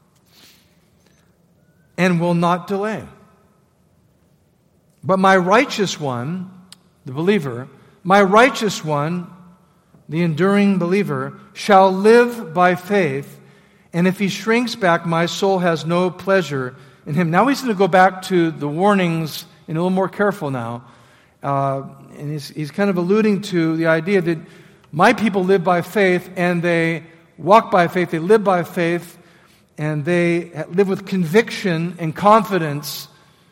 and will not delay. But my righteous one, the believer, my righteous one, the enduring believer, shall live by faith, and if he shrinks back, my soul has no pleasure in him. Now he's going to go back to the warnings and a little more careful now. Uh, and he's, he's kind of alluding to the idea that my people live by faith, and they walk by faith, they live by faith, and they live with conviction and confidence.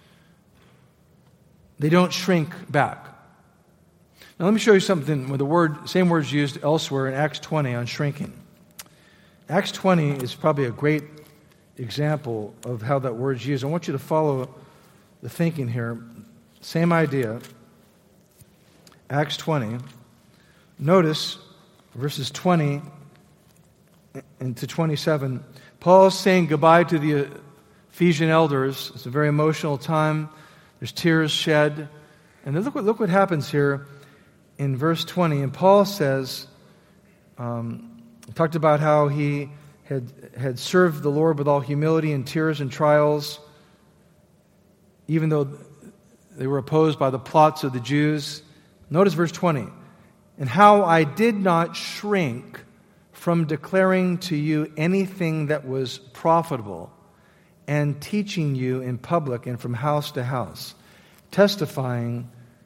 They don't shrink back. Now let me show you something with the word, same words used elsewhere in Acts twenty on shrinking. Acts twenty is probably a great example of how that word's used. I want you to follow the thinking here. Same idea. Acts twenty. Notice verses twenty and to twenty-seven. Paul's saying goodbye to the Ephesian elders. It's a very emotional time. There's tears shed. And then look what, look what happens here in verse twenty. And Paul says, um, talked about how he had, had served the Lord with all humility and tears and trials, even though they were opposed by the plots of the Jews. Notice verse twenty. And how I did not shrink from declaring to you anything that was profitable, and teaching you in public and from house to house, testifying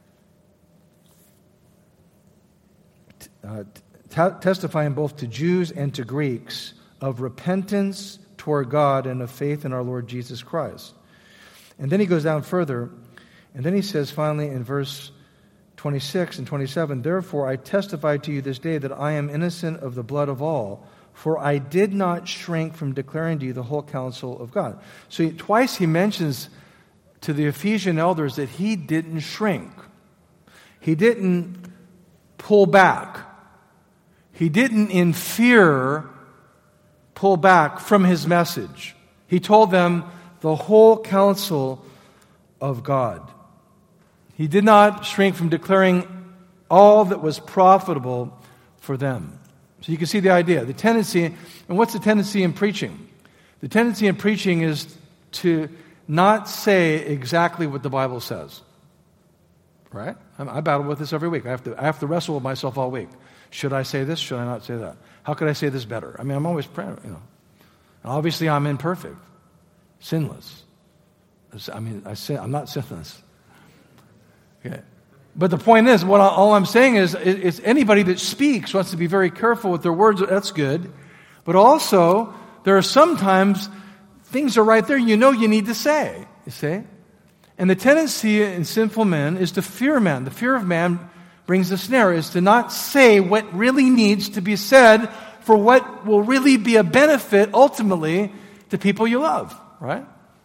uh, t- testifying both to Jews and to Greeks of repentance toward God and of faith in our Lord Jesus Christ. And then he goes down further, and then he says finally in verse twenty-six and twenty-seven, therefore I testify to you this day that I am innocent of the blood of all, for I did not shrink from declaring to you the whole counsel of God. So he, twice he mentions to the Ephesian elders that he didn't shrink. He didn't pull back. He didn't in fear pull back from his message. He told them the whole counsel of God. He did not shrink from declaring all that was profitable for them. So you can see the idea. The tendency, and what's the tendency in preaching? The tendency in preaching is to not say exactly what the Bible says. Right? I battle with this every week. I have to, I have to wrestle with myself all week. Should I say this? Should I not say that? How could I say this better? I mean, I'm always praying, you know. And obviously, I'm imperfect, sinless. I mean, I say I'm not sinless. Okay. But the point is, what I, all I'm saying is, is anybody that speaks wants to be very careful with their words. That's good. But also, there are sometimes things are right there you know you need to say. You see? And the tendency in sinful men is to fear man. The fear of man brings the snare, is to not say what really needs to be said for what will really be a benefit ultimately to people you love, right?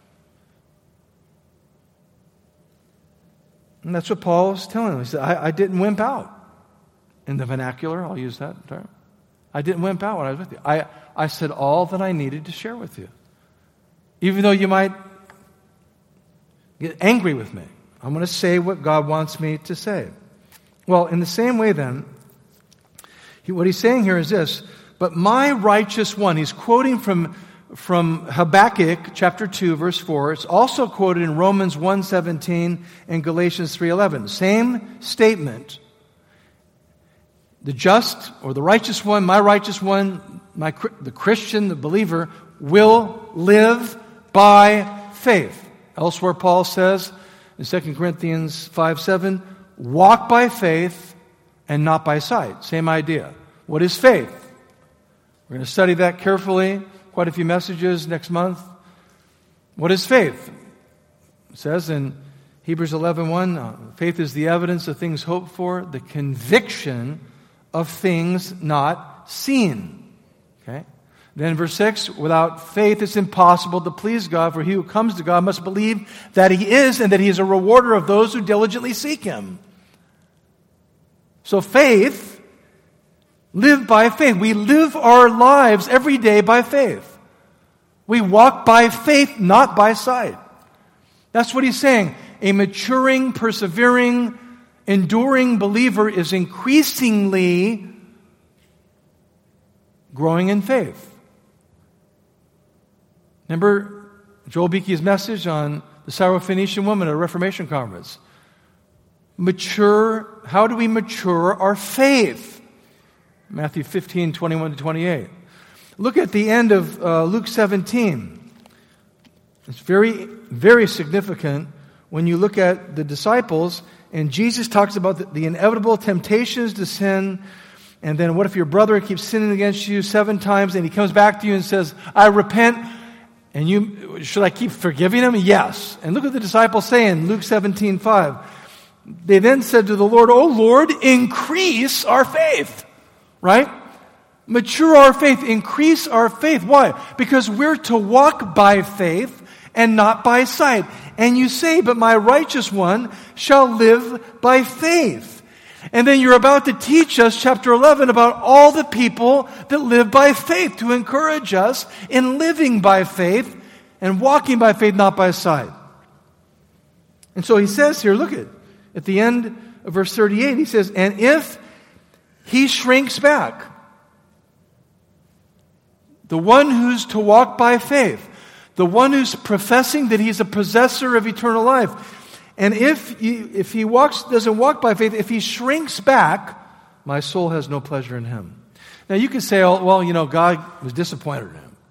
And that's what Paul is telling him. He said, I, I didn't wimp out. In the vernacular, I'll use that term. I didn't wimp out when I was with you. I, I said all that I needed to share with you. Even though you might get angry with me, I'm going to say what God wants me to say. Well, in the same way then, he, what he's saying here is this, but my righteous one, he's quoting from, from Habakkuk chapter two, verse four. It's also quoted in Romans one seventeen and Galatians three eleven. Same statement. The just or the righteous one, my righteous one, my the Christian, the believer, will live by faith. Elsewhere, Paul says in Second Corinthians five seven, walk by faith and not by sight. Same idea. What is faith? We're going to study that carefully. Quite a few messages next month. What is faith? It says in Hebrews eleven one, uh, faith is the evidence of things hoped for, the conviction of things not seen. Okay? Then verse six, without faith it's impossible to please God, for he who comes to God must believe that he is and that he is a rewarder of those who diligently seek him. So faith, live by faith. We live our lives every day by faith. We walk by faith, not by sight. That's what he's saying. A maturing, persevering, enduring believer is increasingly growing in faith. Remember Joel Beeke's message on the Syrophoenician woman at a Reformation conference? Mature, how do we mature our faith? Matthew fifteen, twenty-one to twenty-eight. Look at the end of uh, Luke seventeen. It's very, very significant when you look at the disciples, and Jesus talks about the, the inevitable temptations to sin. And then what if your brother keeps sinning against you seven times and he comes back to you and says, I repent, and you, should I keep forgiving him? Yes. And look what the disciples say in Luke seventeen five. They then said to the Lord, O Lord, increase our faith. Right? Mature our faith, increase our faith. Why? Because we're to walk by faith and not by sight. And you say, but my righteous one shall live by faith. And then you're about to teach us, chapter eleven, about all the people that live by faith, to encourage us in living by faith and walking by faith, not by sight. And so he says here, look at, at the end of verse thirty-eight, he says, and if he shrinks back, the one who's to walk by faith, the one who's professing that he's a possessor of eternal life, and if he, if he walks doesn't walk by faith, if he shrinks back, my soul has no pleasure in him. Now you could say, oh, well, you know, God was disappointed in him.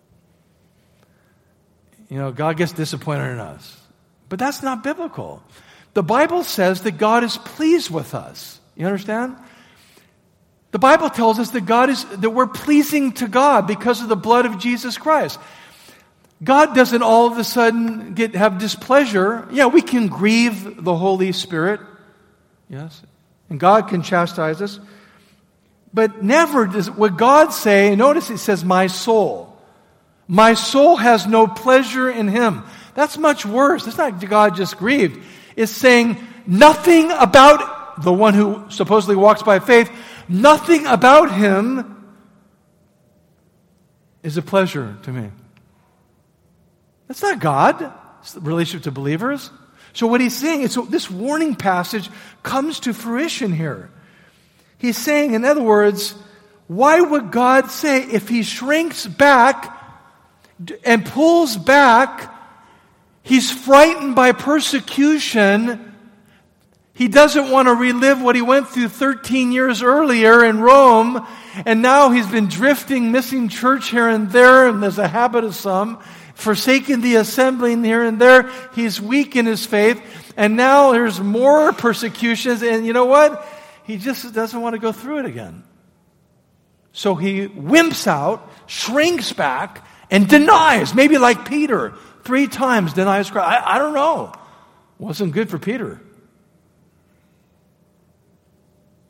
You know, God gets disappointed in us. But that's not biblical. The Bible says that God is pleased with us. You understand? The Bible tells us that God is that we're pleasing to God because of the blood of Jesus Christ. God doesn't all of a sudden get have displeasure. Yeah, we can grieve the Holy Spirit. Yes. And God can chastise us. But never does what God say, notice it says, my soul. My soul has no pleasure in him. That's much worse. It's not God just grieved. It's saying nothing about the one who supposedly walks by faith, nothing about him is a pleasure to me. That's not God. It's the relationship to believers. So what he's saying is, so this warning passage comes to fruition here. He's saying, in other words, why would God say if he shrinks back and pulls back, he's frightened by persecution, he doesn't want to relive what he went through thirteen years earlier in Rome, and now he's been drifting, missing church here and there, and there's a habit of some, forsaking the assembling here and there. He's weak in his faith, and now there's more persecutions, and you know what? He just doesn't want to go through it again. So he wimps out, shrinks back, and denies, maybe like Peter, three times denies Christ. I, I don't know. Wasn't good for Peter.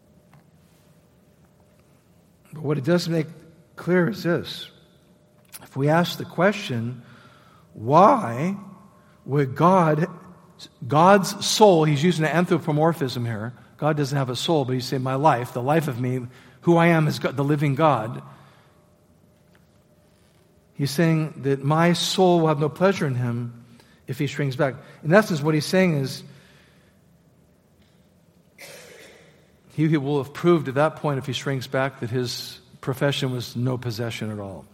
But what it does make clear is this. If we ask the question, why would God, God's soul, he's using an anthropomorphism here. God doesn't have a soul, but he's saying my life, the life of me, who I am is God, the living God. He's saying that my soul will have no pleasure in him if he shrinks back. In essence, what he's saying is, he will have proved at that point, if he shrinks back, that his profession was no possession at all.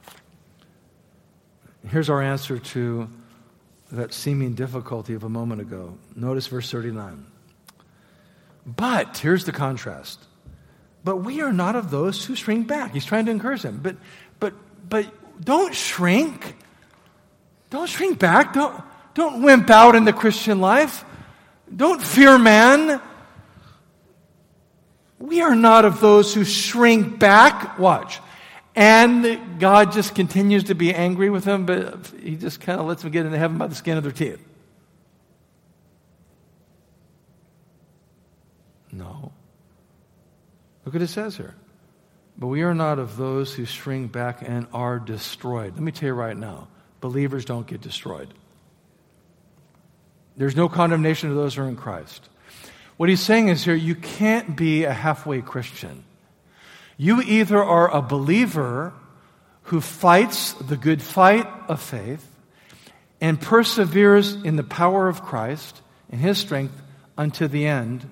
Here's our answer to that seeming difficulty of a moment ago. Notice verse thirty-nine. But, here's the contrast. But we are not of those who shrink back. He's trying to encourage them. But, but, but don't shrink. Don't shrink back. Don't, don't wimp out in the Christian life. Don't fear man. We are not of those who shrink back. Watch. And God just continues to be angry with them, but he just kind of lets them get into heaven by the skin of their teeth. No. Look what it says here. But we are not of those who shrink back and are destroyed. Let me tell you right now, believers don't get destroyed. There's no condemnation to those who are in Christ. What he's saying is here, you can't be a halfway Christian. You either are a believer who fights the good fight of faith and perseveres in the power of Christ and his strength unto the end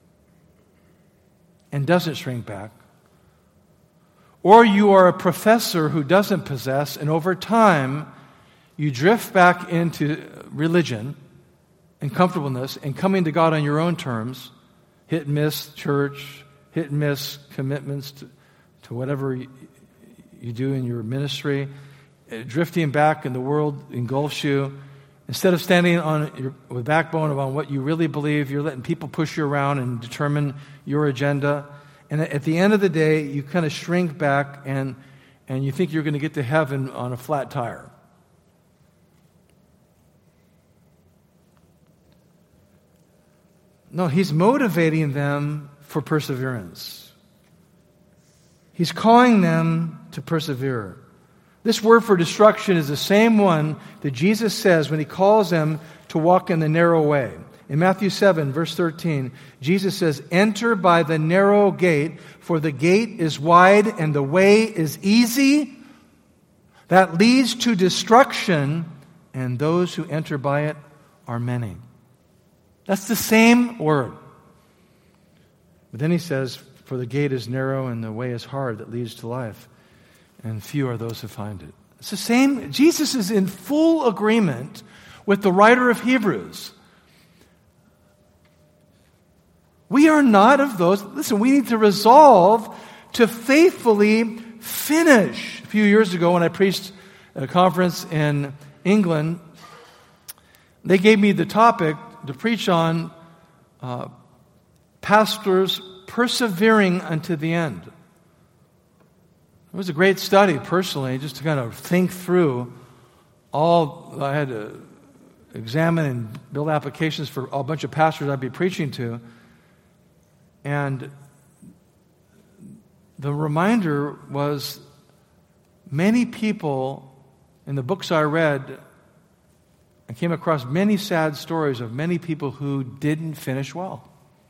and doesn't shrink back, or you are a professor who doesn't possess, and over time you drift back into religion and comfortableness and coming to God on your own terms, hit and miss church, hit and miss commitments to, to whatever you, you do in your ministry, uh, drifting back and the world engulfs you. Instead of standing on your with backbone of on what you really believe, you're letting people push you around and determine your agenda. And at the end of the day, you kind of shrink back and, and you think you're going to get to heaven on a flat tire. No, he's motivating them for perseverance. He's calling them to persevere. This word for destruction is the same one that Jesus says when he calls them to walk in the narrow way. In Matthew seven, verse thirteen, Jesus says, "Enter by the narrow gate, for the gate is wide and the way is easy that leads to destruction, and those who enter by it are many." That's the same word. But then he says, "For the gate is narrow and the way is hard that leads to life, and few are those who find it." It's the same. Jesus is in full agreement with the writer of Hebrews. We are not of those. Listen, we need to resolve to faithfully finish. A few years ago when I preached at a conference in England, they gave me the topic to preach on uh, pastors persevering unto the end. It was a great study, personally, just to kind of think through all. I had to examine and build applications for a bunch of pastors I'd be preaching to. And the reminder was many people, in the books I read, I came across many sad stories of many people who didn't finish well.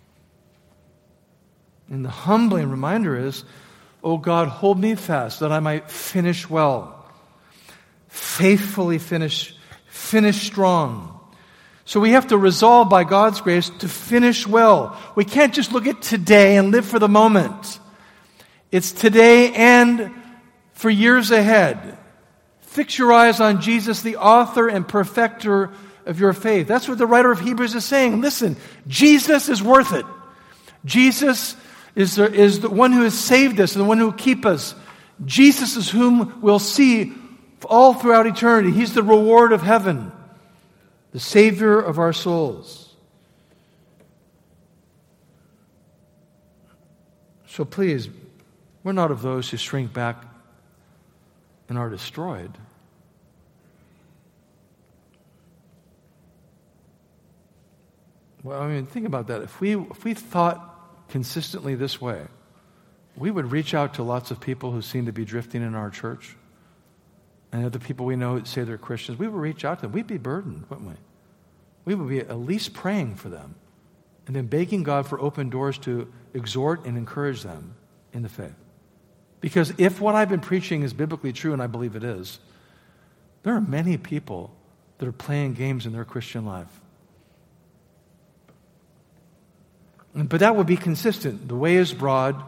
And the humbling reminder is, "Oh God, hold me fast that I might finish well. Faithfully finish, finish strong." So we have to resolve by God's grace to finish well. We can't just look at today and live for the moment. It's today and for years ahead. Fix your eyes on Jesus, the author and perfecter of your faith. That's what the writer of Hebrews is saying. Listen, Jesus is worth it. Jesus is the, is the one who has saved us and the one who will keep us. Jesus is whom we'll see all throughout eternity. He's the reward of heaven, the Savior of our souls. So please, we're not of those who shrink back and are destroyed. Well, I mean, think about that. If we if we thought consistently this way, we would reach out to lots of people who seem to be drifting in our church. and other people we know say they're Christians, we would reach out to them. We'd be burdened, wouldn't we? We would be at least praying for them and then begging God for open doors to exhort and encourage them in the faith. Because if what I've been preaching is biblically true, and I believe it is, there are many people that are playing games in their Christian life. But that would be consistent. The way is broad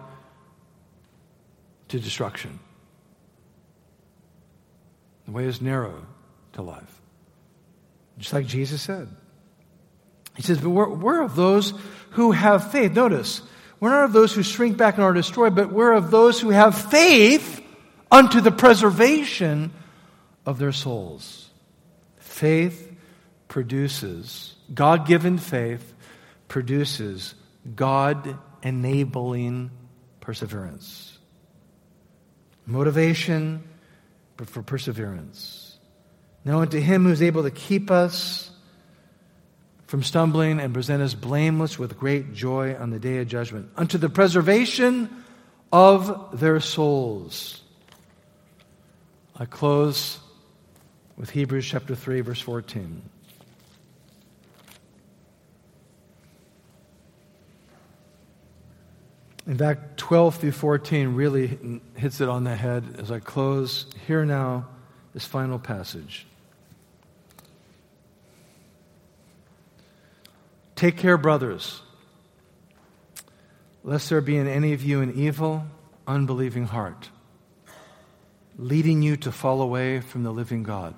to destruction. The way is narrow to life. Just like Jesus said. He says, but we're, we're of those who have faith. Notice, we're not of those who shrink back and are destroyed, but we're of those who have faith unto the preservation of their souls. Faith produces, God-given faith produces God-enabling perseverance. Motivation, but for perseverance. Now unto him who is able to keep us from stumbling and present us blameless with great joy on the day of judgment, unto the preservation of their souls. I close with Hebrews chapter three, verse fourteen. In fact, twelve through fourteen really hits it on the head as I close. Hear now this final passage. Take care, brothers, lest there be in any of you an evil, unbelieving heart, leading you to fall away from the living God.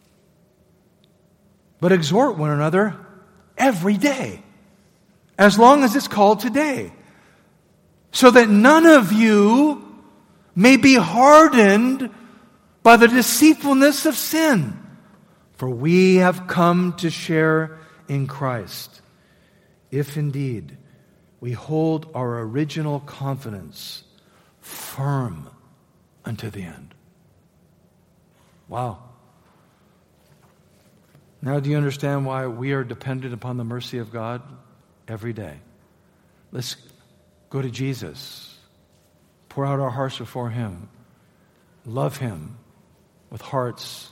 But exhort one another every day, as long as it's called today, so that none of you may be hardened by the deceitfulness of sin. For we have come to share in Christ, if indeed we hold our original confidence firm unto the end. Wow. Now do you understand why we are dependent upon the mercy of God every day? Let's go to Jesus. Pour out our hearts before him. Love him with hearts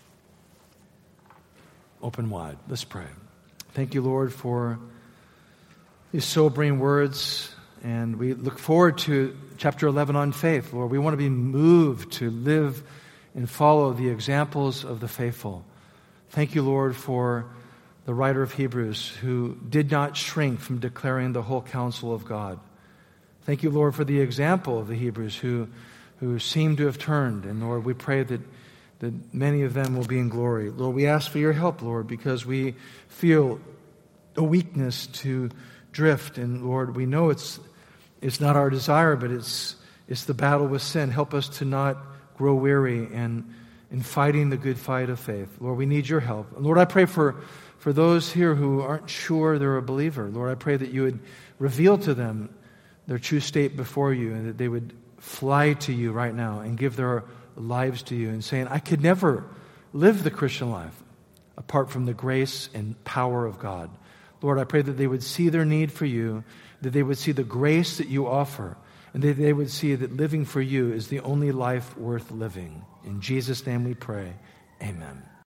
open wide. Let's pray. Thank you, Lord, for these sobering words, and we look forward to chapter eleven on faith. Lord, we want to be moved to live and follow the examples of the faithful. Thank you, Lord, for the writer of Hebrews who did not shrink from declaring the whole counsel of God. Thank you, Lord, for the example of the Hebrews who, who seem to have turned. And Lord, we pray that, that many of them will be in glory. Lord, we ask for your help, Lord, because we feel a weakness to drift. And Lord, we know it's it's not our desire, but it's it's the battle with sin. Help us to not grow weary and in fighting the good fight of faith. Lord, we need your help. And Lord, I pray for, for those here who aren't sure they're a believer. Lord, I pray that you would reveal to them their true state before you, and that they would fly to you right now and give their lives to you and saying, I could never live the Christian life apart from the grace and power of God. Lord, I pray that they would see their need for you, that they would see the grace that you offer, and that they would see that living for you is the only life worth living. In Jesus' name we pray. Amen.